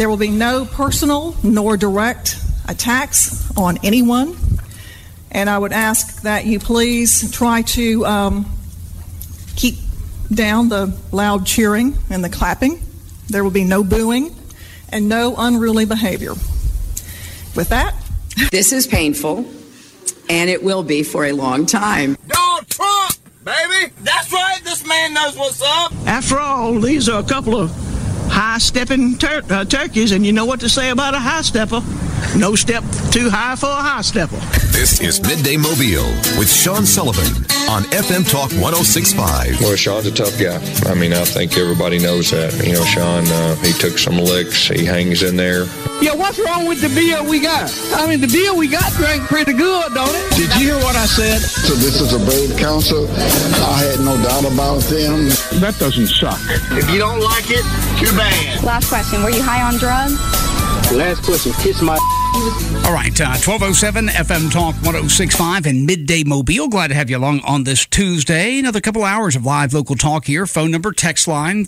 There will be no personal nor direct attacks on anyone. And I would ask that you please try to keep down the loud cheering and the clapping. There will be no booing and no unruly behavior. With that, this is painful, and it will be for a long time. Donald Trump, baby! That's right, this man knows what's up. After all, these are a couple of high-stepping turkeys, and you know what to say about a high-stepper. No step too high for a high-stepper. This is Midday Mobile with Sean Sullivan on FM Talk 106.5. Well, Sean's a tough guy. I mean, I think everybody knows that. You know, Sean, he took some licks. He hangs in there. Yeah, what's wrong with the beer we got? I mean, the beer we got drank pretty good, don't it? Did you hear what I said? So this is a brave council. I had no doubt about them. That doesn't suck. If you don't like it, too bad. Last question. Were you high on drugs? Last question. Kiss my... All right, 1207 FM Talk 106.5 and Midday Mobile. Glad to have you along on this Tuesday. Another couple hours of live local talk here. Phone number, text line,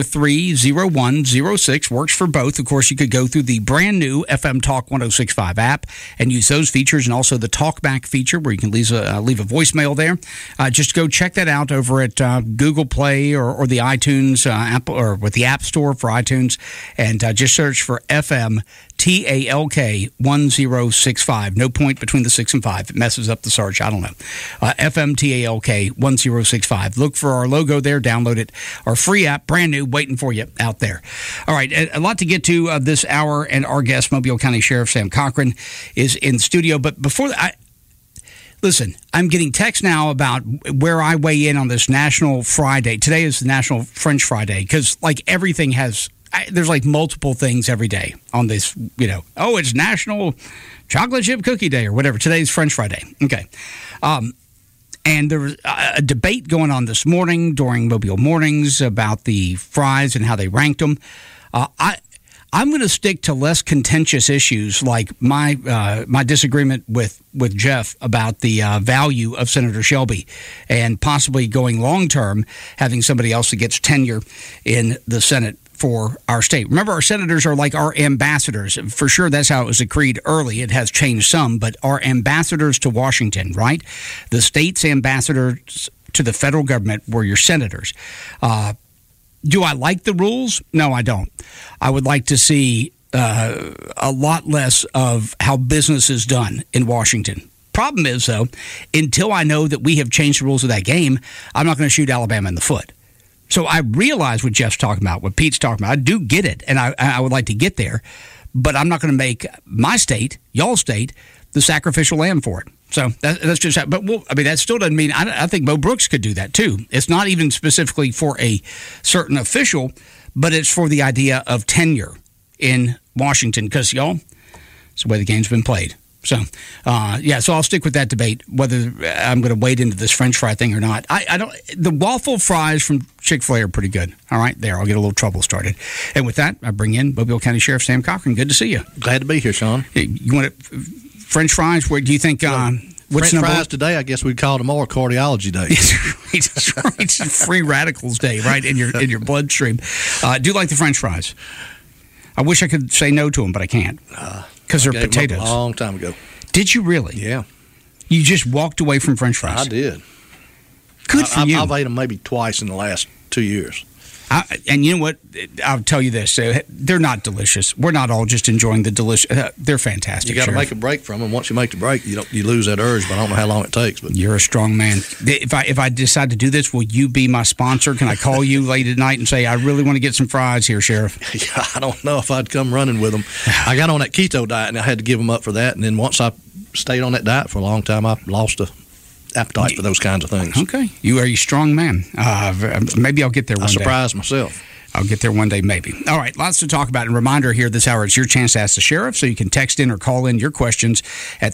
343-0106. Works for both. Of course, you could go through the brand new FM Talk 106.5 app and use those features, and also the Talkback feature where you can leave a voicemail there. Just go check that out over at Google Play or the iTunes app, or with the App Store for iTunes, and just search for FM TALK 1065. No point between the 6 and 5. It messes up the search. I don't know. FM TALK 1065. Look for our logo there. Download it. Our free app, brand new, waiting for you out there. All right. A lot to get to this hour, and our guest, Mobile County Sheriff Sam Cochran, is in studio. But before that, listen, I'm getting texts now about where I weigh in on this National Fry Day. Today is the National French Fry Day, because like everything has... there's like multiple things every day on this, oh, it's National Chocolate Chip Cookie Day or whatever. Today's French Fry Day. Okay. And there was a debate going on this morning during Mobile Mornings about the fries and how they ranked them. I'm going to stick to less contentious issues like my disagreement with Jeff about the value of Senator Shelby, and possibly going long-term having somebody else that gets tenure in the Senate for our state. Remember, our senators are like our ambassadors. For sure, that's how it was decreed early. It has changed some, but our ambassadors to Washington, right? The state's ambassadors to the federal government were your senators. Do I like the rules? No, I don't. I would like to see a lot less of how business is done in Washington. Problem is, though, until I know that we have changed the rules of that game, I'm not going to shoot Alabama in the foot. So I realize what Jeff's talking about, what Pete's talking about. I do get it, and I would like to get there, but I'm not going to make my state, y'all's state, the sacrificial lamb for it. So that's just – but that still doesn't mean – I think Mo Brooks could do that too. It's not even specifically for a certain official, but it's for the idea of tenure in Washington, because, y'all, it's the way the game's been played. So, so I'll stick with that debate, whether I'm going to wade into this French fry thing or not. I don't. The waffle fries from Chick-fil-A are pretty good. All right, there. I'll get a little trouble started. And with that, I bring in Mobile County Sheriff Sam Cochran. Good to see you. Glad to be here, Sean. You want French fries? Where do you think? What's French fries today? I guess we'd call tomorrow Cardiology Day. That's right. It's Free Radicals Day, right in your bloodstream. Do you like the French fries? I wish I could say no to them, but I can't. Because they're potatoes. A long time ago. Did you really? Yeah. You just walked away from French fries? I did. Good for you. I've ate them maybe twice in the last 2 years. And you know what? I'll tell you this. They're not delicious. We're not all just enjoying the delicious. They're fantastic. You got to make a break from them. Once you make the break, you lose that urge, but I don't know how long it takes. But you're a strong man. If I decide to do this, will you be my sponsor? Can I call you late at night and say, I really want to get some fries here, Sheriff? Yeah, I don't know if I'd come running with them. I got on that keto diet, and I had to give them up for that. And then once I stayed on that diet for a long time, I lost a appetite for those kinds of things. Okay. You are a strong man. Maybe I'll get there one day. I surprised myself. I'll get there one day, maybe. All right, lots to talk about. And reminder here this hour, it's your chance to ask the sheriff, so you can text in or call in your questions at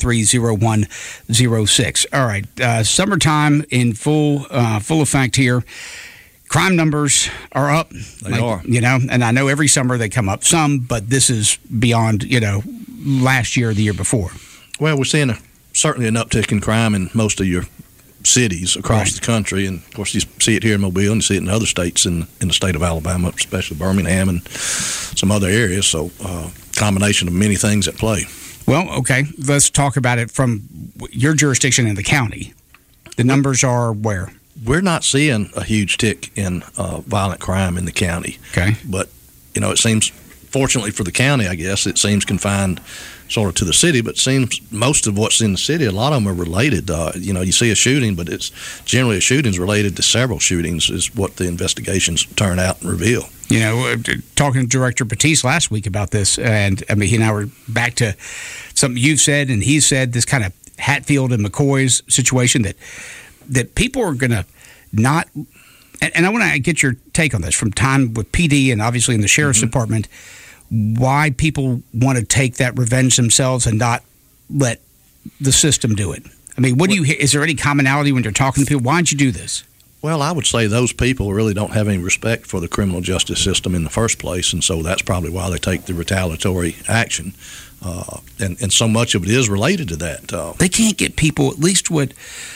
343-0106. All right, summertime in full effect here. Crime numbers are up. They are. And I know every summer they come up some, but this is beyond, last year or the year before. Well, we're seeing certainly an uptick in crime in most of your cities across the country, and of course you see it here in Mobile and you see it in other states in the state of Alabama, especially Birmingham and some other areas. So combination of many things at play. Well, okay, let's talk about it from your jurisdiction in the county. The numbers are where? We're not seeing a huge tick in violent crime in the county. Okay. But, it seems, fortunately for the county, I guess, it seems confined sort of to the city, but it seems most of what's in the city, a lot of them are related. You see a shooting, but it's generally a shooting's related to several shootings is what the investigations turn out and reveal. Talking to Director Batiste last week about this, and I mean, he and I were back to something you've said and he said, this kind of Hatfield and McCoy's situation that people are going to not, and I want to get your take on this from time with PD and obviously in the Sheriff's Department, why people want to take that revenge themselves and not let the system do it. I mean, is there any commonality when you're talking to people? Why don't you do this? Well, I would say those people really don't have any respect for the criminal justice system in the first place, and so that's probably why they take the retaliatory action. And so much of it is related to that. They can't get people, at least what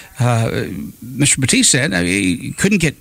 Mr. Batiste said, you couldn't get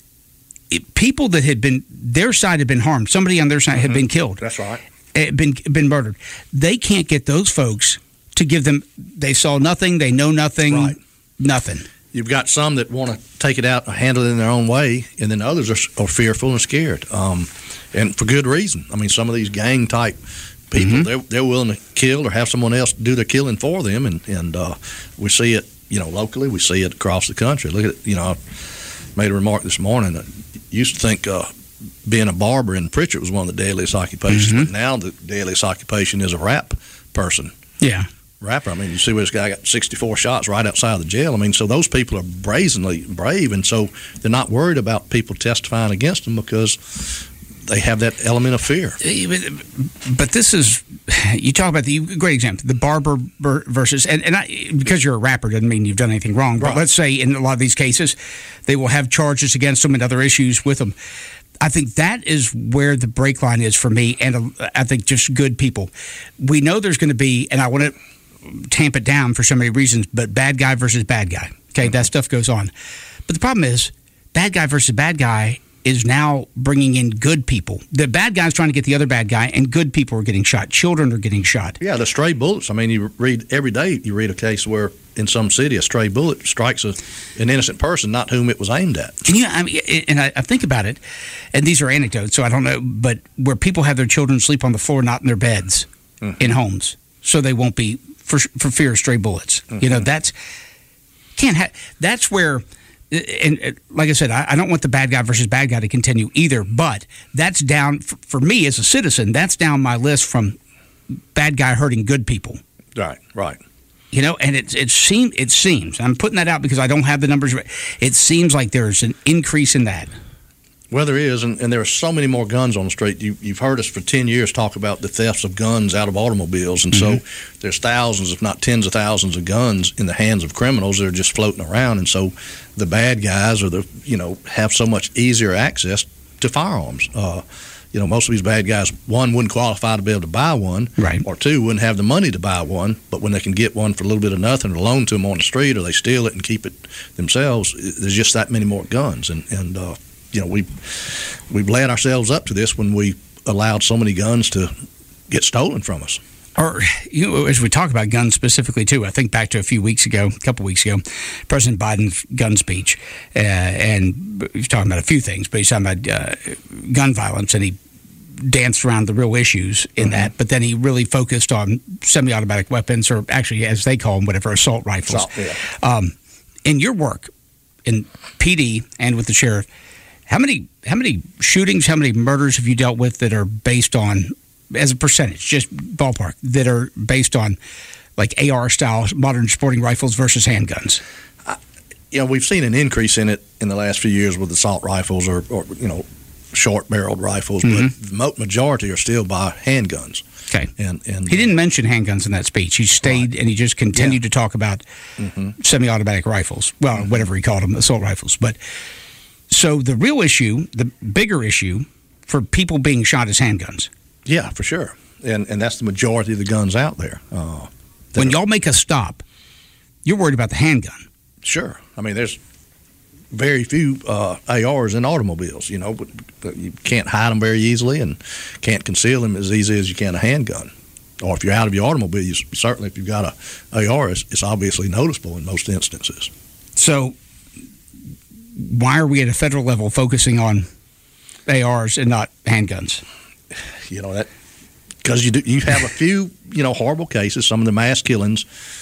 people that had been, their side had been harmed. Somebody on their side had been killed. That's right. Been murdered. They can't get those folks to give them, they saw nothing, they know nothing, right. Nothing. You've got some that want to take it out and handle it in their own way, and then others are fearful and scared, and for good reason. I mean, some of these gang-type people, they're willing to kill or have someone else do their killing for them, and we see it, locally. We see it across the country. Look at it, I made a remark this morning. I used to think being a barber in Pritchard was one of the deadliest occupations, but now the deadliest occupation is a rap person. Yeah. Rapper. I mean, you see where this guy got 64 shots right outside the jail. I mean, so those people are brazenly brave, and so they're not worried about people testifying against them because they have that element of fear. But this is, you talk about the great example, the barber versus, and because you're a rapper doesn't mean you've done anything wrong, but let's say in a lot of these cases, they will have charges against them and other issues with them. I think that is where the break line is for me, and I think just good people. We know there's going to be, and I want to tamp it down for so many reasons, but bad guy versus bad guy. Okay, that stuff goes on. But the problem is, bad guy versus bad guy is now bringing in good people. The bad guy's trying to get the other bad guy, and good people are getting shot. Children are getting shot. Yeah, the stray bullets. I mean, you read every day, you read a case where in some city a stray bullet strikes an innocent person, not whom it was aimed at. Can you? I mean, and I think about it, and these are anecdotes, so I don't know, but where people have their children sleep on the floor, not in their beds, in homes, so they won't be for fear of stray bullets. That's where. And like I said, I don't want the bad guy versus bad guy to continue either, but that's down, for me as a citizen, that's down my list from bad guy hurting good people. Right. And it seems, I'm putting that out because I don't have the numbers, it seems like there's an increase in that. Well, there is, and there are so many more guns on the street. You've heard us for 10 years talk about the thefts of guns out of automobiles, and so there's thousands, if not tens of thousands of guns in the hands of criminals that are just floating around, and so the bad guys have so much easier access to firearms. Most of these bad guys, one, wouldn't qualify to be able to buy one, right, or two, wouldn't have the money to buy one, but when they can get one for a little bit of nothing or loan to them on the street, or they steal it and keep it themselves, there's just that many more guns, and we've led ourselves up to this when we allowed so many guns to get stolen from us. Or, as we talk about guns specifically, too, I think back to a couple weeks ago, President Biden's gun speech, and he's talking about a few things, but he's talking about gun violence, and he danced around the real issues in that, but then he really focused on semi-automatic weapons, or actually, as they call them, assault rifles. In your work in PD and with the sheriff, how many shootings, how many murders have you dealt with that are based on, as a percentage, just ballpark, that are based on like AR-style modern sporting rifles versus handguns? We've seen an increase in it in the last few years with assault rifles or short-barreled rifles, but the majority are still by handguns. Okay. And he didn't mention handguns in that speech. He stayed and he just continued to talk about semi-automatic rifles. Well, whatever he called them, assault rifles. But so the real issue, the bigger issue for people being shot is handguns. Yeah, for sure. And that's the majority of the guns out there. When y'all make a stop, you're worried about the handgun. Sure. I mean, there's very few ARs in automobiles, but you can't hide them very easily and can't conceal them as easy as you can a handgun. Or if you're out of your automobile, certainly if you've got a AR, it's obviously noticeable in most instances. So why are we at a federal level focusing on ARs and not handguns? That because you have a few horrible cases. Some of the mass killings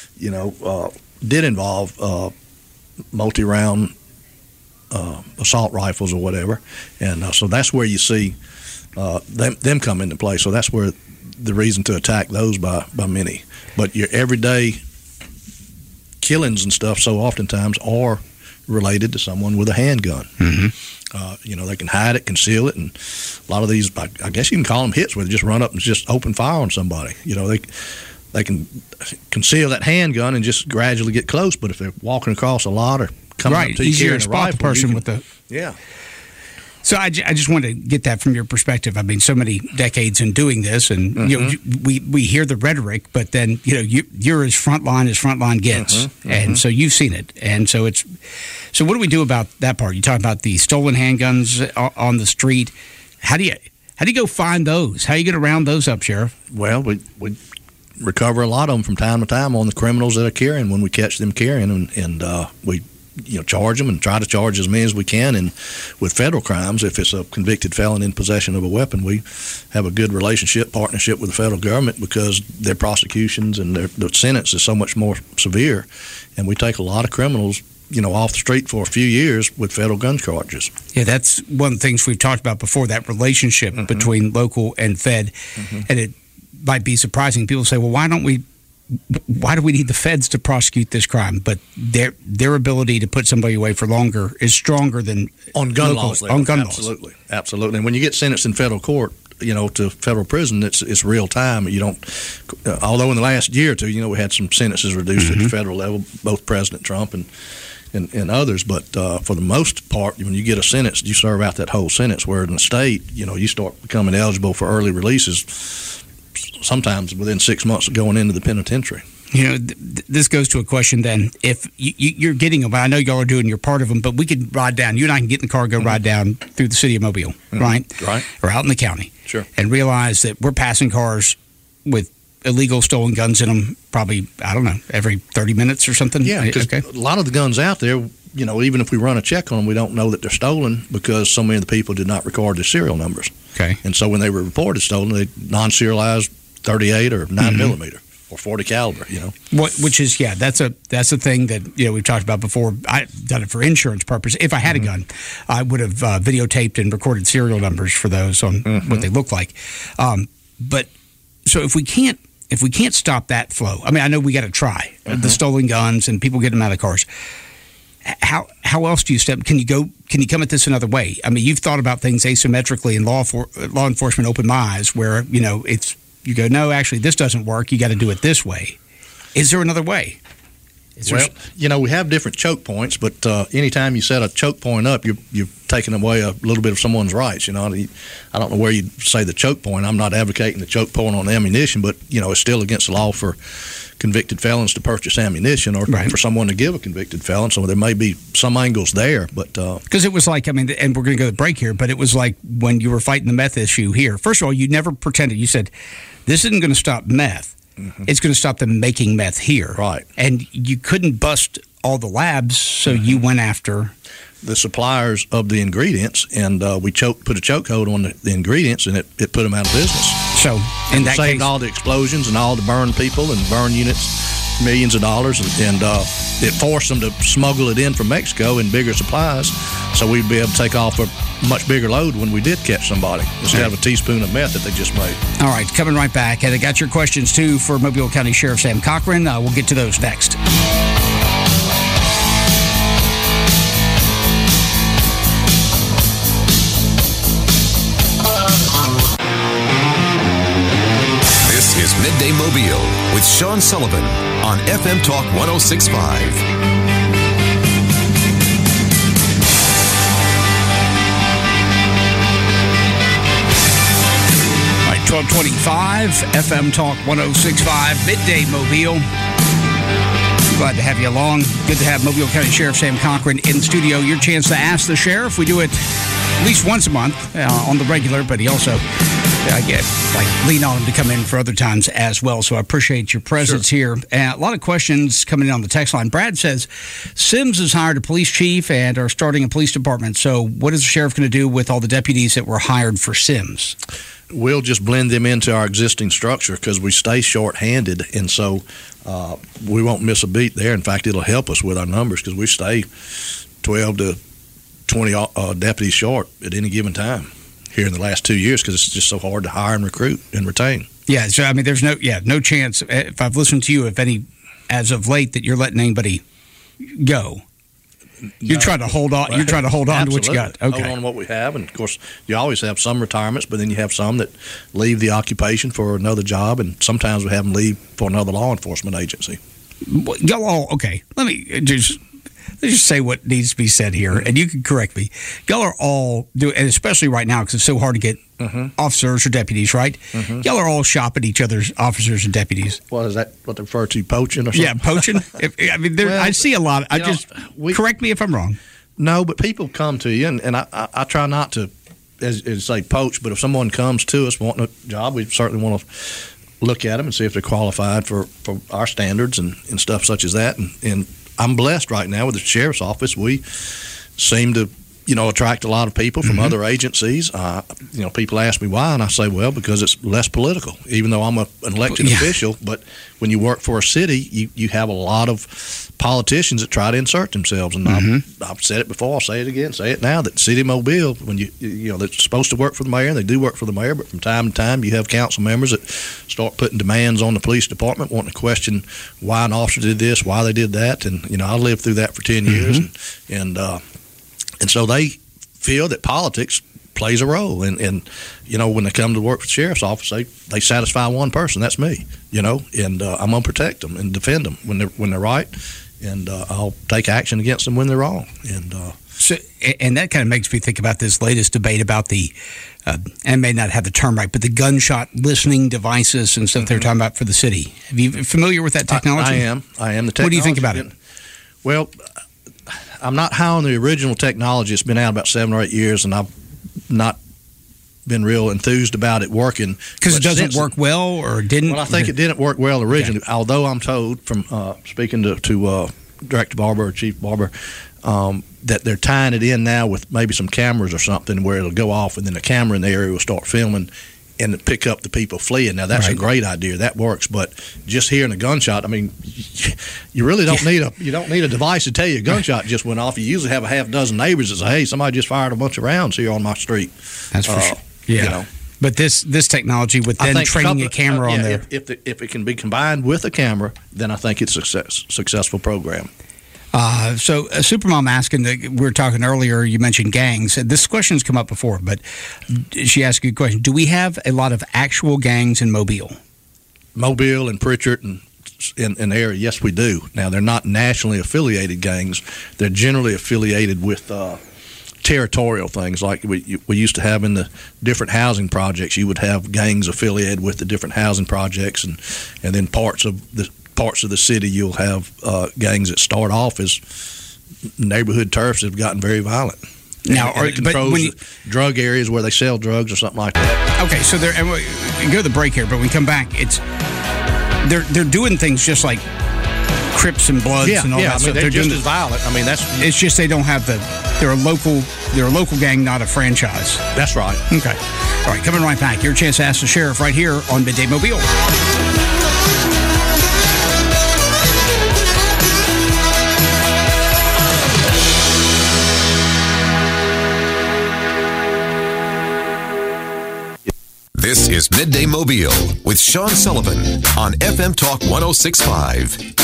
did involve multi-round assault rifles or whatever, and so that's where you see them come into play. So that's where the reason to attack those by many. But your everyday killings and stuff so oftentimes are related to someone with a handgun. They can hide it, conceal it, and a lot of these, I guess you can call them hits, where they just run up and just open fire on somebody. They can conceal that handgun and just gradually get close, but if they're walking across a lot or coming up to you easier carrying to a spot rifle, the person with the So I just wanted to get that from your perspective. I mean, so many decades in doing this, and we hear the rhetoric, but then you're as frontline gets, and so you've seen it, and so it's. So what do we do about that part? You talk about the stolen handguns on the street. How do you go find those? How do you get around those up, Sheriff? Well, we recover a lot of them from time to time on the criminals that are carrying when we catch them carrying, and we. Charge them and try to charge as many as we can. And with federal crimes, if it's a convicted felon in possession of a weapon, we have a good partnership with the federal government because their prosecutions and their sentence is so much more severe. And we take a lot of criminals, off the street for a few years with federal gun charges. Yeah, that's one of the things we've talked about before, that relationship between local and Fed. And it might be surprising. People say, well, why do we need the feds to prosecute this crime? But their ability to put somebody away for longer is stronger than on gun laws. Absolutely. And when you get sentenced in federal court, to federal prison, it's real time. You don't. Although in the last year or two, we had some sentences reduced at the federal level, both President Trump and others. But for the most part, when you get a sentence, you serve out that whole sentence. Where in the state, you start becoming eligible for early releases sometimes within 6 months of going into the penitentiary. This goes to a question then. If you're getting them, I know y'all are doing your part of them, but we could ride down. You and I can get in the car and go ride down through the city of Mobile, right? Right. Or out in the county. Sure. And realize that we're passing cars with illegal stolen guns in them probably, I don't know, every 30 minutes or something? Yeah, because a lot of the guns out there, even if we run a check on them, we don't know that they're stolen because so many of the people did not record their serial numbers. Okay. And so when they were reported stolen, they non-serialized 38 or 9 millimeter or 40 caliber, Which is, that's a thing that, we've talked about before. I've done it for insurance purposes. If I had a gun, I would have videotaped and recorded serial numbers for those on what they look like. But so if we can't stop that flow, I mean, I know we got to try the stolen guns and people get them out of cars. How else do you step? Can you come at this another way? I mean, you've thought about things asymmetrically, and law enforcement opened my eyes where you go, no, actually, this doesn't work. You got to do it this way. Is there another way? We have different choke points, but anytime you set a choke point up, you're taking away a little bit of someone's rights. I don't know where you say the choke point. I'm not advocating the choke point on ammunition, but it's still against the law for convicted felons to purchase ammunition or for someone to give a convicted felon. So there may be some angles there, but because it was like, and we're going to go to the break here, but it was like when you were fighting the meth issue here. First of all, you never pretended. You said this isn't going to stop meth. It's going to stop them making meth here. Right. And you couldn't bust all the labs, so you went after the suppliers of the ingredients, and we put a chokehold on the ingredients, and it put them out of business. So in that saved case, all the explosions and all the burned people and burn units, millions of dollars, and it forced them to smuggle it in from Mexico in bigger supplies, so we'd be able to take off a much bigger load when we did catch somebody instead of a teaspoon of meth that they just made. All right, coming right back. And I got your questions, too, for Mobile County Sheriff Sam Cochran. We'll get to those next. This is Midday Mobile with Sean Sullivan on FM Talk 106.5. 1225 FM Talk 106.5 Midday Mobile. Glad to have you along. Good to have Mobile County Sheriff Sam Cochran in studio. Your chance to ask the sheriff. We do it at least once a month on the regular, but he also, lean on him to come in for other times as well. So I appreciate your presence here. A lot of questions coming in on the text line. Brad says, Sims has hired a police chief and are starting a police department. So what is the sheriff going to do with all the deputies that were hired for Sims? We'll just blend them into our existing structure because we stay short-handed, and so we won't miss a beat there. In fact, it'll help us with our numbers because we stay 12 to 20 deputies short at any given time here in the last 2 years because it's just so hard to hire and recruit and retain. Yeah, so I mean, there's no chance, if I've listened to you, if any, as of late, that you're letting anybody go. You're trying to hold on. You're trying to hold on to what you got. Okay. Hold on to what we have, and of course, you always have some retirements, but then you have some that leave the occupation for another job, and sometimes we have them leave for another law enforcement agency. Y'all all okay? Let me just say what needs to be said here, and you can correct me. Y'all are all doing, and especially right now because it's so hard to get officers or deputies, right? Y'all are all shopping each other's officers and deputies. Well, is that what they refer to, poaching or something? Yeah, poaching. I see a lot. Correct me if I'm wrong. No, but people come to you, and I try not to, as say, poach. But if someone comes to us wanting a job, we certainly want to look at them and see if they're qualified for our standards and stuff such as that. And I'm blessed right now with the sheriff's office. We seem to, attract a lot of people from other agencies. People ask me why, and I say, well, because it's less political, even though I'm an elected official. But when you work for a city, you have a lot of politicians that try to insert themselves. And I've said it before, I'll say it again, say it now, that City of Mobile, when they're supposed to work for the mayor, and they do work for the mayor, but from time to time you have council members that start putting demands on the police department, wanting to question why an officer did this, why they did that. And, I lived through that for 10 years. And so they feel that politics plays a role. And when they come to work for the sheriff's office, they satisfy one person. That's me, and I'm going to protect them and defend them when they're right. And I'll take action against them when they're wrong. And that kind of makes me think about this latest debate about the, and may not have the term right, but the gunshot listening devices and stuff they're talking about for the city. Are you familiar with that technology? I am. The technology. What do you think about it? Well, I'm not high on the original technology. It's been out about 7 or 8 years, and I've not been real enthused about it working. Because it doesn't work well, or didn't? Well, I think it didn't work well originally, although I'm told from speaking to Director Barber or Chief Barber that they're tying it in now with maybe some cameras or something where it'll go off, and then the camera in the area will start filming and pick up the people fleeing. Now, that's a great idea. That works. But just hearing a gunshot, I mean, you really don't need a device to tell you a gunshot just went off. You usually have a half dozen neighbors that say, hey, somebody just fired a bunch of rounds here on my street. That's for sure. Yeah. But this technology with then training a camera on there. If it can be combined with a camera, then I think it's a successful program. So Supermom asking, we were talking earlier, you mentioned gangs. This question's come up before, but she asked you a question. Do we have a lot of actual gangs in Mobile? Mobile and Pritchard and in the area, yes, we do. Now, they're not nationally affiliated gangs. They're generally affiliated with territorial things like we used to have in the different housing projects. You would have gangs affiliated with the different housing projects, and then parts of the city you'll have gangs that start off as neighborhood turfs that have gotten very violent. Now, it controls drug areas where they sell drugs or something like that. Okay, so we can go to the break here, but when we come back, they're doing things just like Crips and Bloods and all that stuff. They're just as violent. I mean, it's just they don't have they're a local gang, not a franchise. That's right. Okay. All right, coming right back. Your chance to ask the sheriff right here on Midday Mobile. This is Midday Mobile with Sean Sullivan on FM Talk 106.5.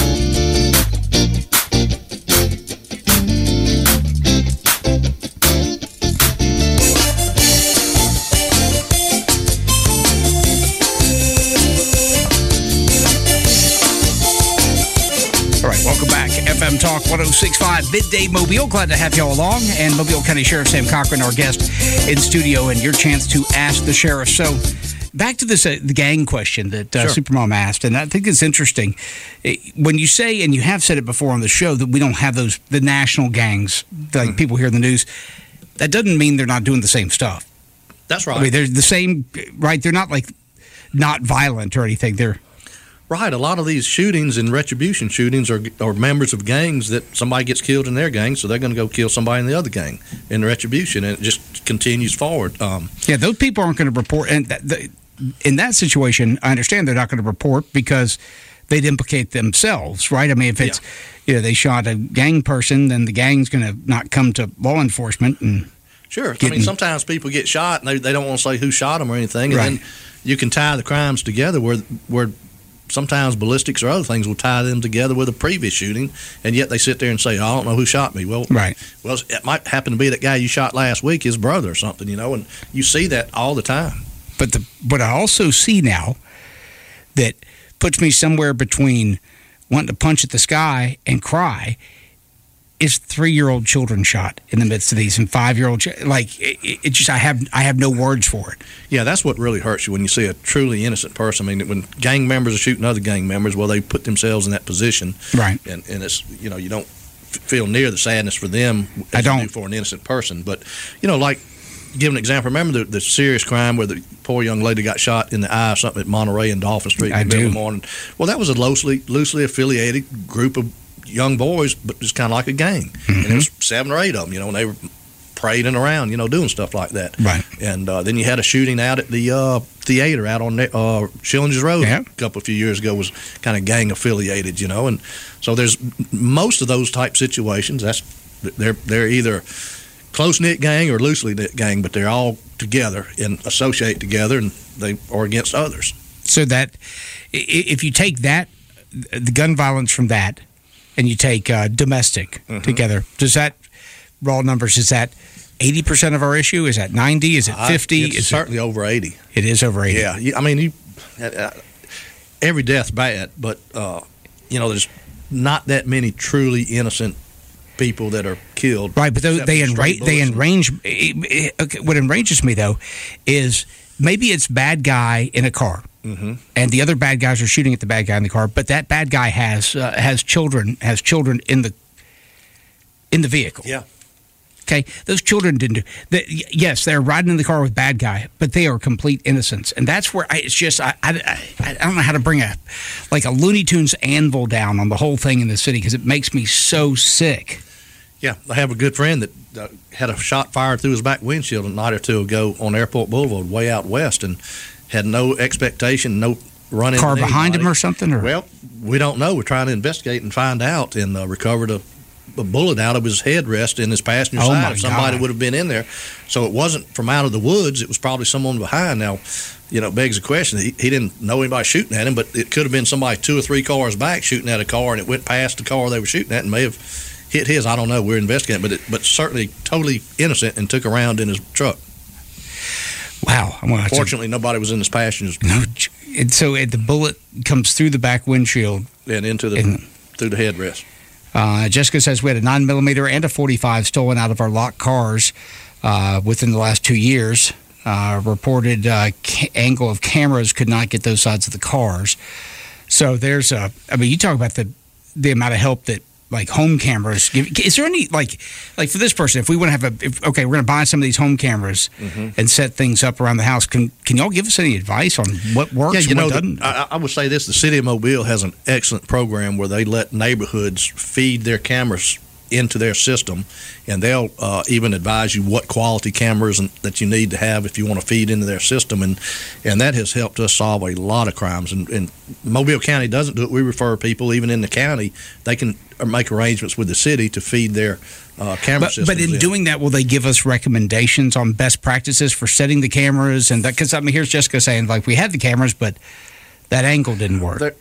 All right, welcome back. FM Talk 106.5, Midday Mobile. Glad to have y'all along. And Mobile County Sheriff Sam Cochran, our guest in studio, and your chance to ask the sheriff. So back to this the gang question that Sure. Supermom asked, and I think it's interesting. When you say, and you have said it before on the show, that we don't have the national gangs like people hear in the news, that doesn't mean they're not doing the same stuff. That's right. I mean, they're the same, right? They're not not violent or anything. They're right. A lot of these shootings and retribution shootings are members of gangs that somebody gets killed in their gang, so they're going to go kill somebody in the other gang in retribution, and it just continues forward. Yeah, those people aren't going to report. And in that situation, I understand they're not going to report because they'd implicate themselves, right? I mean, if it's they shot a gang person, then the gang's going to not come to law enforcement and. Sure. I mean, sometimes people get shot and they don't want to say who shot them or anything, and Right. then you can tie the crimes together where sometimes ballistics or other things will tie them together with a previous shooting, and yet they sit there and say, I don't know who shot me. Well, Right. Well, it might happen to be that guy you shot last week, his brother or something, and you see that all the time. But I also see now that puts me somewhere between wanting to punch at the sky and cry is 3-year-old children shot in the midst of these, and 5-year-old it just I have no words for it. Yeah, that's what really hurts you when you see a truly innocent person. I mean, when gang members are shooting other gang members, well, they put themselves in that position, Right. And it's you don't feel near the sadness for them as you do for an innocent person. But like give an example. Remember the serious crime where the poor young lady got shot in the eye or something at Monterey and Dolphin Street in the middle of the morning? Well, that was a loosely affiliated group of young boys, but it's kind of like a gang. Mm-hmm. And there was 7 or 8 of them, and they were parading around, doing stuff like that. Right. And then you had a shooting out at the theater out on Schillinger's Road a few years ago, was kind of gang affiliated, and so there's most of those type situations. They're either close-knit gang or loosely knit gang, but they're all together and associate together, and they are against others. So that if you take that, the gun violence from that, and you take domestic together, does that, raw numbers, is that 80% of our issue? Is that 90? Is it 50? It's certainly over 80. It is over 80. Yeah. I mean, every death's bad, but, there's not that many truly innocent people that are killed. Right, but they enrange. What enrages me, though, is maybe it's bad guy in a car. Mm-hmm. And the other bad guys are shooting at the bad guy in the car, but that bad guy has children in the vehicle. Yeah. Okay, those children didn't do. Yes, they're riding in the car with bad guy, but they are complete innocents, and that's where I don't know how to bring a Looney Tunes anvil down on the whole thing in the city, because it makes me so sick. Yeah, I have a good friend that had a shot fired through his back windshield a night or two ago on Airport Boulevard, way out west, and had no expectation, no run-in. Car behind him or something? Or? Well, we don't know. We're trying to investigate and find out, and recovered a bullet out of his headrest in his passenger side. If somebody would have been in there. So it wasn't from out of the woods. It was probably someone behind. Now, it begs the question. He didn't know anybody shooting at him, but it could have been somebody 2 or 3 cars back shooting at a car, and it went past the car they were shooting at and may have hit his. I don't know. We're investigating, but certainly totally innocent and took a round in his truck. Wow. Fortunately, nobody was in his passenger. No, and so the bullet comes through the back windshield and into through the headrest. Jessica says we had a 9mm and a .45 stolen out of our locked cars within the last 2 years. Reported angle of cameras could not get those sides of the cars. So there's you talk about the amount of help that home cameras give. Is there any like for this person, if we want to have we're going to buy some of these home cameras and set things up around the house, can y'all give us any advice on what works and what doesn't? I would say this: the city of Mobile has an excellent program where they let neighborhoods feed their cameras into their system, and they'll even advise you what quality cameras that you need to have if you want to feed into their system, and that has helped us solve a lot of crimes. And Mobile County doesn't do it. We refer people, even in the county, they can make arrangements with the city to feed their camera systems. But in doing that, will they give us recommendations on best practices for setting the cameras? And that, because here's Jessica saying we had the cameras, but that angle didn't work.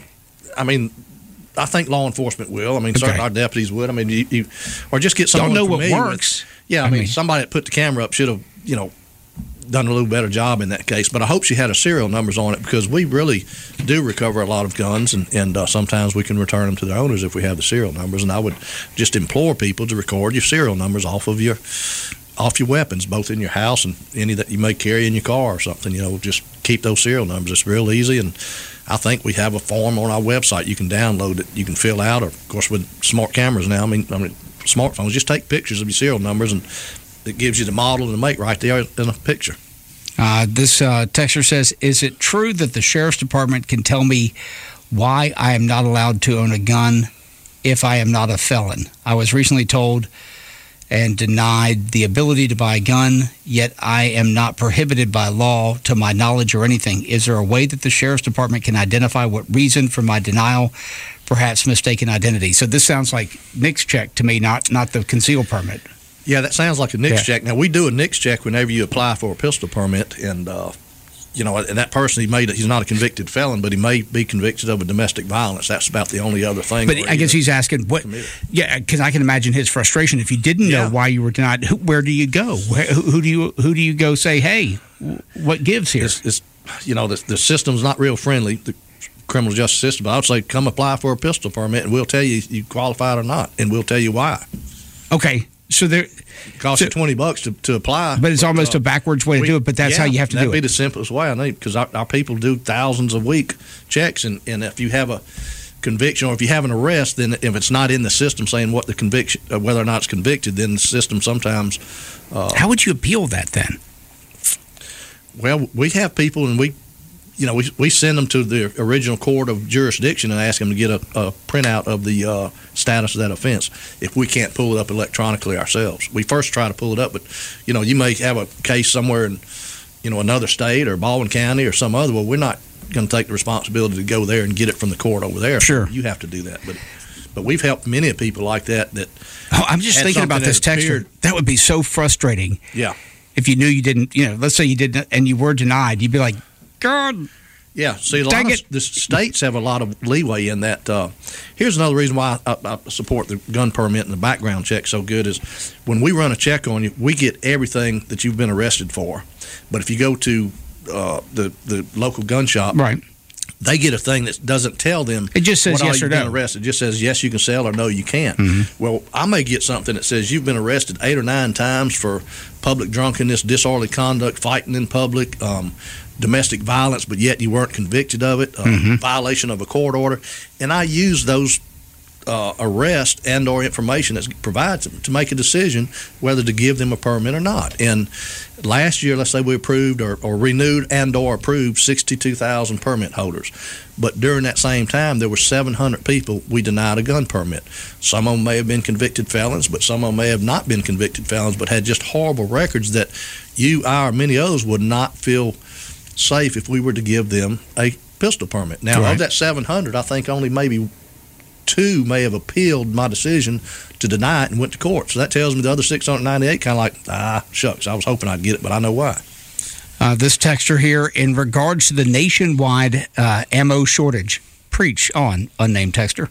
I think law enforcement will. Certainly our deputies would. You or just get someone. Y'all know what works. Yeah, somebody that put the camera up should have, done a little better job in that case. But I hope she had her serial numbers on it, because we really do recover a lot of guns, and sometimes we can return them to their owners if we have the serial numbers. And I would just implore people to record your serial numbers off of off your weapons, both in your house and any that you may carry in your car or something. Just keep those serial numbers. It's real easy, and I think we have a form on our website you can download that you can fill out. Or, of course, with smart cameras now, I mean, smartphones, just take pictures of your serial numbers, and it gives you the model and the make right there in a picture. This texter says, is it true that the sheriff's department can tell me why I am not allowed to own a gun if I am not a felon? I was recently told and denied the ability to buy a gun, yet I am not prohibited by law to my knowledge or anything. Is there a way that the sheriff's department can identify what reason for my denial, perhaps mistaken identity? So this sounds like NICS check to me, not the concealed permit. Yeah, that sounds like a NICS check. Now, we do a NICS check whenever you apply for a pistol permit, and and that person, he's not a convicted felon, but he may be convicted of a domestic violence. That's about the only other thing. But I guess he's asking what? Yeah, because I can imagine his frustration if you didn't know why you were denied. Where do you go? Who do you go say, hey, what gives here? The system's not real friendly. The criminal justice system. But I would say come apply for a pistol permit, and we'll tell you qualified or not, and we'll tell you why. Okay. So there costs you $20 to apply, but it's almost a backwards way to do it. But that's how you have to do it. That'd be the simplest way, I think, because our people do thousands a week checks, and if you have a conviction or if you have an arrest, then if it's not in the system saying what the conviction, whether or not it's convicted, then the system sometimes. How would you appeal that then? Well, we have people, and we send them to the original court of jurisdiction and ask them to get a printout of the status of that offense if we can't pull it up electronically ourselves. We first try to pull it up, but you may have a case somewhere in another state or Baldwin County or some other. Well, we're not going to take the responsibility to go there and get it from the court over there. Sure, you have to do that. But we've helped many people like that. I'm just thinking about this texture. That would be so frustrating. Yeah, if you knew you didn't, let's say you didn't and you were denied, you'd be like, God. Yeah, see, the states have a lot of leeway in that. Here's another reason why I support the gun permit and the background check so good is when we run a check on you, we get everything that you've been arrested for. But if you go to the local gun shop, right, they get a thing that doesn't tell them. It just says yes or no. Arrested. It just says yes, you can sell, or no, you can't. Mm-hmm. Well, I may get something that says you've been arrested 8 or 9 times for public drunkenness, disorderly conduct, fighting in public, domestic violence, but yet you weren't convicted of it, violation of a court order. And I use those arrest and or information that's provided to make a decision whether to give them a permit or not. And last year, let's say we approved or renewed and or approved 62,000 permit holders. But during that same time, there were 700 people we denied a gun permit. Some of them may have been convicted felons, but some of them may have not been convicted felons, but had just horrible records that I, or many others would not feel safe if we were to give them a pistol permit. Now, of that 700, I think only maybe 2 may have appealed my decision to deny it and went to court. So that tells me the other 698 kind of like, shucks, I was hoping I'd get it, but I know why. This texter here, in regards to the nationwide ammo shortage, preach on, unnamed texter.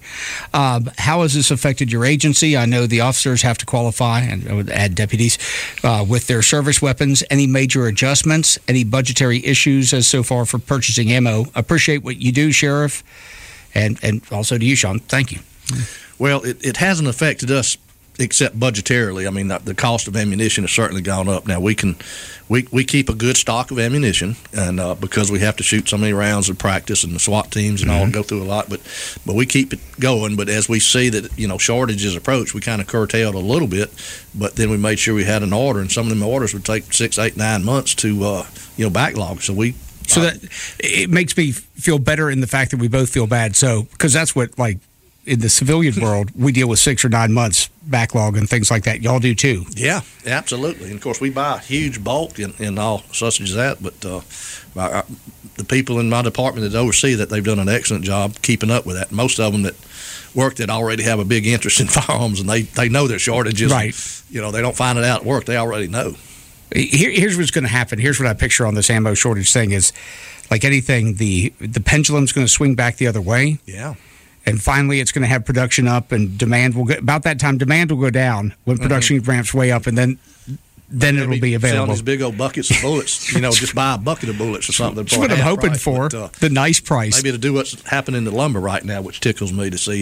How has this affected your agency? I know the officers have to qualify, and I would add deputies, with their service weapons. Any major adjustments? Any budgetary issues as so far for purchasing ammo? Appreciate what you do, Sheriff, and also to you, Sean. Thank you. Well, it hasn't affected us except budgetarily. I mean, the cost of ammunition has certainly gone up. Now, we keep a good stock of ammunition, and because we have to shoot so many rounds of practice and the SWAT teams and all go through a lot, but we keep it going. But as we see that shortages approach, we kind of curtailed a little bit. But then we made sure we had an order, and some of them orders would take 6, 8, 9 months to backlog. So that it makes me feel better in the fact that we both feel bad. So because that's what in the civilian world, we deal with 6 or 9 months backlog and things like that. Y'all do too. Yeah, absolutely. And of course, we buy huge bulk and all such as that. But the people in my department that oversee that, they've done an excellent job keeping up with that. Most of them that work that already have a big interest in firearms, and they know their shortages. Right. They don't find it out at work. They already know. Here's what's going to happen. Here's what I picture on this ammo shortage thing is, like anything, the pendulum's going to swing back the other way. Yeah. And finally, it's going to have production up, and demand will go. About that time, demand will go down when production ramps way up, and then it'll be available. Selling these big old buckets of bullets, just buy a bucket of bullets or something. That's what I'm hoping for. The nice price. Maybe to do what's happening in the lumber right now, which tickles me to see it.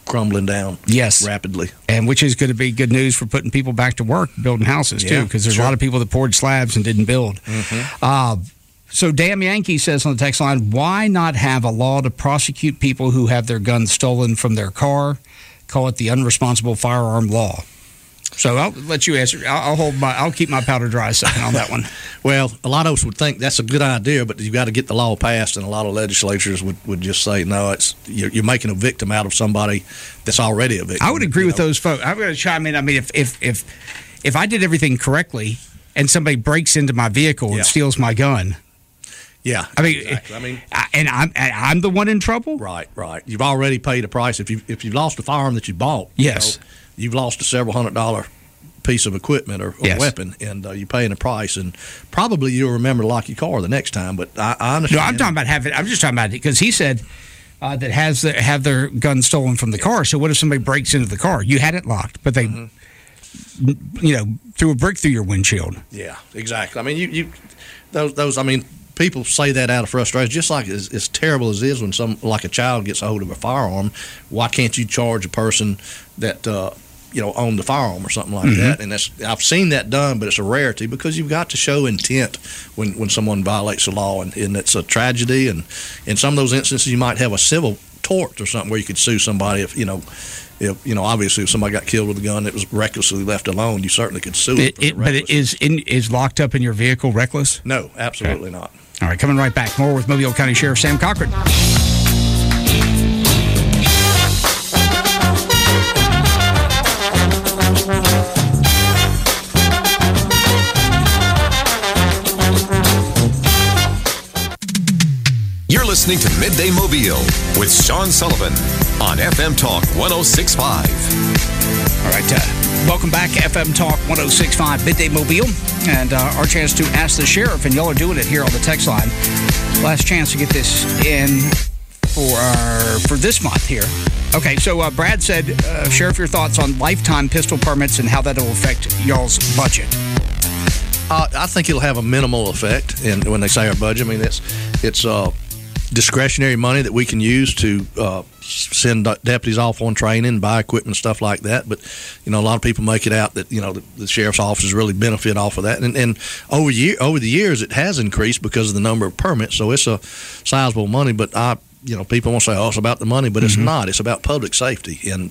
crumbling down rapidly. And which is going to be good news for putting people back to work building houses, too, because there's a lot of people that poured slabs and didn't build. So Damn Yankee says on the text line, why not have a law to prosecute people who have their guns stolen from their car? Call it the unresponsible firearm law. So I'll let you answer. I'll keep my powder dry a second on that one. Well, a lot of us would think that's a good idea, but you've got to get the law passed, and a lot of legislatures would just say, no, you're making a victim out of somebody that's already a victim. I would agree with those folks. I'm going to chime in. I mean, if I did everything correctly and somebody breaks into my vehicle and steals my gun. Yeah, I mean, exactly. and I'm the one in trouble. Right. You've already paid a price. If you've lost a firearm that you bought, yes, you've lost a several $100 piece of equipment or weapon, and you're paying a price. And probably you'll remember to lock your car the next time. But I understand. No, I'm talking about having. I'm just talking about it because he said that have their gun stolen from the car. So what if somebody breaks into the car? You had it locked, but they, threw a brick through your windshield. Yeah, exactly. I mean, you those. I mean. People say that out of frustration, just like as terrible as it is when a child gets a hold of a firearm. Why can't you charge a person that owned the firearm or something like that? And I've seen that done, but it's a rarity because you've got to show intent when someone violates the law, and it's a tragedy. And in some of those instances, you might have a civil tort or something where you could sue somebody if obviously if somebody got killed with a gun that was recklessly left alone, you certainly could sue it. But it is locked up in your vehicle reckless? No, absolutely not. All right, coming right back. More with Mobile County Sheriff Sam Cochran. You're listening to Midday Mobile with Sean Sullivan on FM Talk 106.5. All right, welcome back, FM Talk 106.5 Midday Mobile, and our chance to ask the sheriff, and y'all are doing it here on the text line. Last chance to get this in for this month here. Okay, so Brad said, Sheriff, your thoughts on lifetime pistol permits and how that will affect y'all's budget. I think it'll have a minimal effect, and when they say our budget, I mean it's discretionary money that we can use to send deputies off on training, buy equipment, and stuff like that. But a lot of people make it out that the sheriff's offices really benefit off of that. And over the years, it has increased because of the number of permits. So it's a sizable money. But people won't say, "Oh, it's about the money," but it's not. It's about public safety. And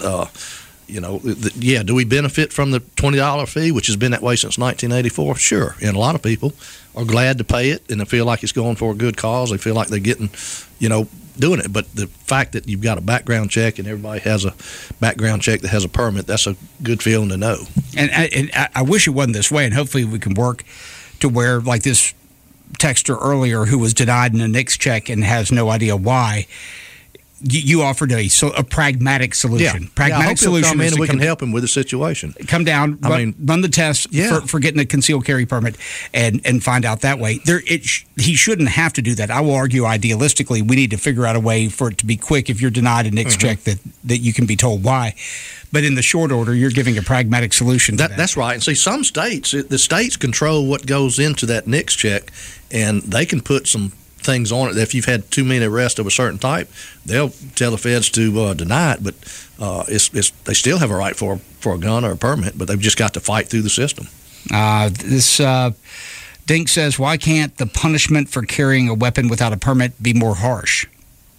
do we benefit from the $20 fee, which has been that way since 1984? Sure. And a lot of people are glad to pay it, and they feel like it's going for a good cause. They feel like they're getting, doing it. But the fact that you've got a background check and everybody has a background check that has a permit, that's a good feeling to know. And I wish it wasn't this way, and hopefully we can work to where, like this texter earlier who was denied in a NICS check and has no idea why, you offered a pragmatic solution. Yeah. Pragmatic solution. Come in and we can help him with the situation. Come down, run the test for getting a concealed carry permit, and find out that way. He shouldn't have to do that. I will argue, idealistically, we need to figure out a way for it to be quick. If you're denied a NICS check, that you can be told why. But in the short order, you're giving a pragmatic solution to that. That's right. And see, some states, the states control what goes into that NICS check, and they can put some things on it. If you've had too many arrests of a certain type, they'll tell the feds to deny it, but they still have a right for a gun or a permit, but they've just got to fight through the system. This Dink says, why can't the punishment for carrying a weapon without a permit be more harsh?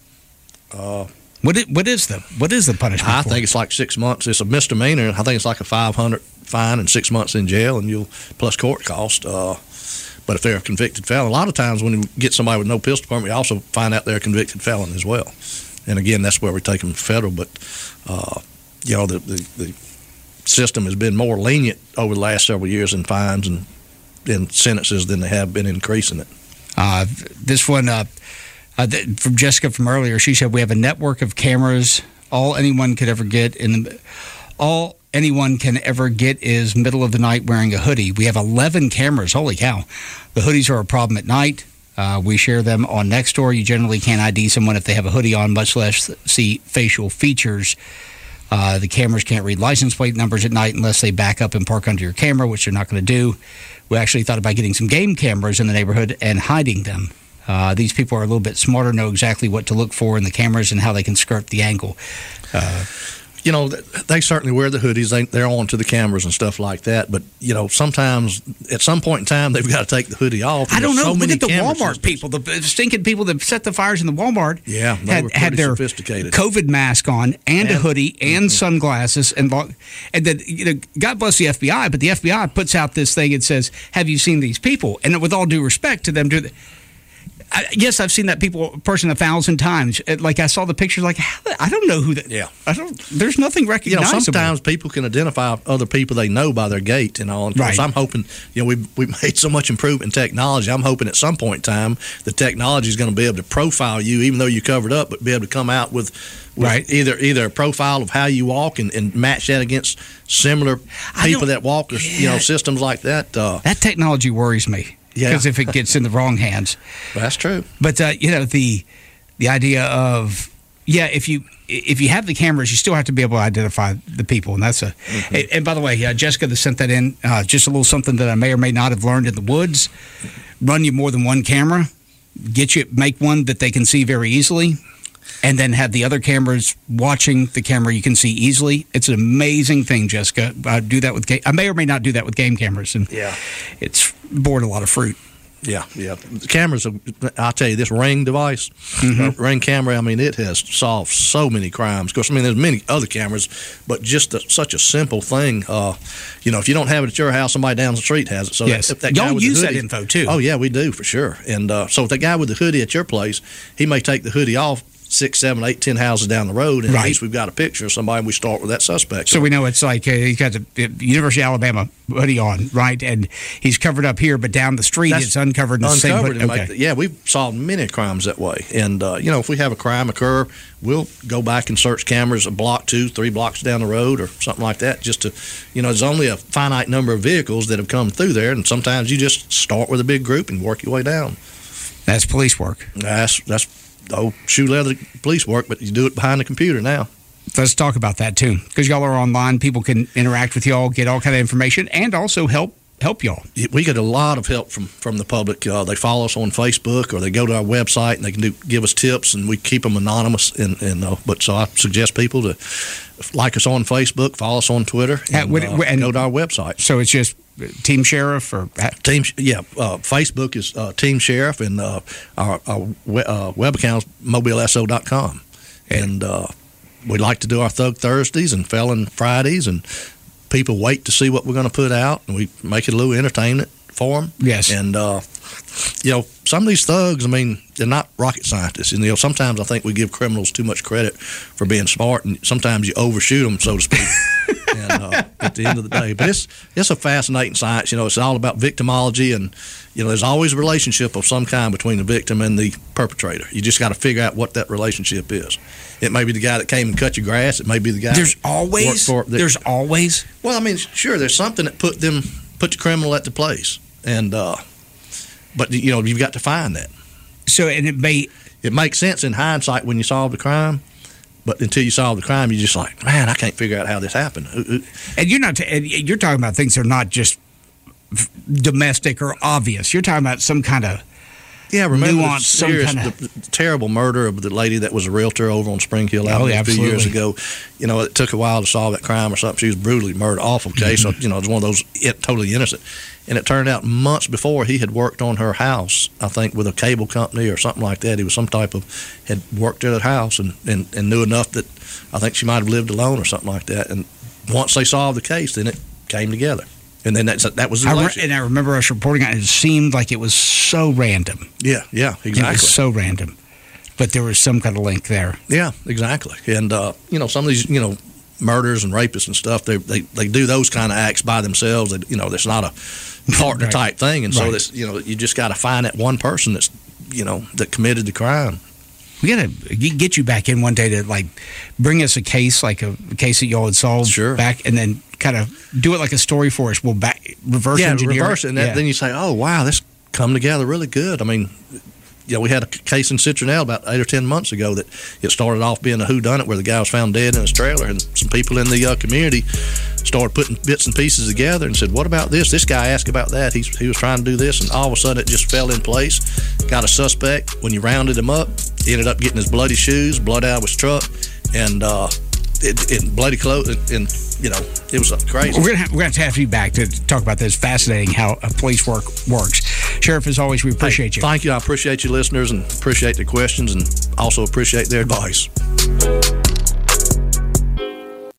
What is the punishment? I think it's like 6 months. It's a misdemeanor. I think it's like a $500 fine and 6 months in jail, and you'll plus court cost. But if they're a convicted felon, a lot of times when you get somebody with no pistol permit, you also find out they're a convicted felon as well. And again, that's where we take them federal. But the system has been more lenient over the last several years in fines and sentences than they have been increasing it. This one from Jessica from earlier, she said we have a network of cameras. All anyone can ever get is middle of the night wearing a hoodie. We have 11 cameras. Holy cow. The hoodies are a problem at night. We share them on Nextdoor. You generally can't ID someone if they have a hoodie on, much less see facial features. The cameras can't read license plate numbers at night unless they back up and park under your camera, which they're not going to do. We actually thought about getting some game cameras in the neighborhood and hiding them. These people are a little bit smarter, know exactly what to look for in the cameras and how they can skirt the angle. you know, they certainly wear the hoodies. They're on to the cameras and stuff like that. But, you know, sometimes at some point in time, they've got to take the hoodie off. I don't know. So Look at the Walmart systems. people, the stinking people that set the fires in the Walmart. Yeah, they were had pretty their sophisticated. COVID mask on and a hoodie and sunglasses. And then, you know, God bless the FBI, but the FBI puts out this thing and says, have you seen these people? And with all due respect to them, yes, I've seen that person 1,000 times. Like, I saw the pictures, like, I don't know who that. Yeah, there's nothing recognizable. You know, sometimes people can identify other people they know by their gait and all. Right. So I'm hoping, you know, we've made so much improvement in technology. I'm hoping at some point in time the technology is going to be able to profile you, even though you're covered up, but be able to come out with either a profile of how you walk and match that against similar people that walk, or you know, systems like that. That technology worries me. Yeah. Because if it gets in the wrong hands. Well, that's true. But, you know, the idea of, if you have the cameras, you still have to be able to identify the people. And that's and by the way, Jessica that sent that in, just a little something that I may or may not have learned in the woods. Run you more than one camera. Make one that they can see very easily. And then have the other cameras watching the camera you can see easily. It's an amazing thing, Jessica. I do that with I may or may not do that with game cameras, and it's bored a lot of fruit. Yeah. The cameras, I'll tell you, this Ring device, Ring camera, I mean, it has solved so many crimes. Of course, I mean, there's many other cameras, but just such a simple thing. You know, if you don't have it at your house, somebody down the street has it. So yes. if that guy Y'all use that info, too. Oh, yeah, we do, for sure. And so if that guy with the hoodie at your place, he may take the hoodie off 6, 7, 8, 10 houses down the road, and at least we've got a picture of somebody, and we start with that suspect. So we know it's like he's got the University of Alabama hoodie on, right? And he's covered up here, but down the street it's uncovered. Yeah, we've solved many crimes that way. And, you know, if we have a crime occur, we'll go back and search cameras a block, 2, 3 blocks down the road or something like that, just to, you know, there's only a finite number of vehicles that have come through there, and sometimes you just start with a big group and work your way down. That's police work. That's shoe leather police work, but you do it behind the computer now. Let's talk about that too, because y'all are online. People can interact with y'all, get all kind of information, and also help y'all. We get a lot of help from the public. They follow us on Facebook, or they go to our website and they can give us tips, and we keep them anonymous. But so I suggest people to like us on Facebook, follow us on Twitter, and go to our website. So it's just Team Sheriff or Team? Yeah, Facebook is Team Sheriff, and our web account is mobileso.com. And we like to do our Thug Thursdays and Felon Fridays, and people wait to see what we're going to put out, and we make it a little entertainment for them. Yes. And you know, some of these thugs, I mean, they're not rocket scientists. And, you know, sometimes I think we give criminals too much credit for being smart, and sometimes you overshoot them, so to speak. And at the end of the day, but it's a fascinating science. You know, it's all about victimology, and you know, there's always a relationship of some kind between the victim and the perpetrator. You just got to figure out what that relationship is. It may be the guy that came and cut your grass. It may be the guy. There's always. Well, I mean, sure, there's something that put the criminal at the place, and but you know, you've got to find that. So, and it makes sense in hindsight when you solve the crime. But until you solve the crime, you're just like, man, I can't figure out how this happened. And you're talking about things that are not just domestic or obvious. You're talking about some kind of remember nuance, the terrible murder of the lady that was a realtor over on Spring Hill Avenue a few years ago. You know, it took a while to solve that crime or something. She was brutally murdered, awful case. Mm-hmm. So, you know, it was one of those totally innocent. And it turned out months before he had worked on her house, I think with a cable company or something like that. He was had worked at her house and knew enough that I think she might have lived alone or something like that. And once they solved the case, then it came together. And then that was the relationship. And I remember us reporting on it. It seemed like it was so random. Yeah, exactly. It was so random. But there was some kind of link there. Yeah, exactly. And, you know, some of these, you know, murders and rapists and stuff, they do those kind of acts by themselves. You know, there's not a partner type thing. And so, this, you know, you just got to find that one person that's, you know, that committed the crime. We got to get you back in one day to, like, bring us a case, like a case that y'all had solved back, and then kind of do it like a story for us. We'll reverse engineer it. And then you say, oh, wow, this come together really good. I mean, you know, we had a case in Citronelle about 8 or 10 months ago that it started off being a whodunit where the guy was found dead in his trailer, and some people in the community started putting bits and pieces together and said, what about this? This guy asked about that. He was trying to do this, and all of a sudden it just fell in place. Got a suspect. When you rounded him up, he ended up getting his bloody shoes, blood out of his truck, and bloody clothes, and it was crazy. We're gonna have to have you back to talk about this. Fascinating how police work works. Sheriff, as always, we appreciate you. Thank you. I appreciate you listeners and appreciate the questions and also appreciate their advice.